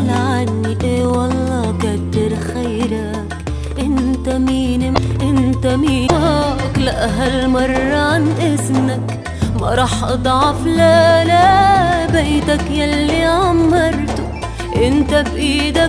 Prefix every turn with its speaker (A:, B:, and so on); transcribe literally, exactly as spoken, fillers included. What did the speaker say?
A: تسأل عني ايه والله كتر خيرك. انت مين انت مين لا هالمرة عن اسمك ما راح اضعف، لا لا بيتك يلي عمرته انت بايدك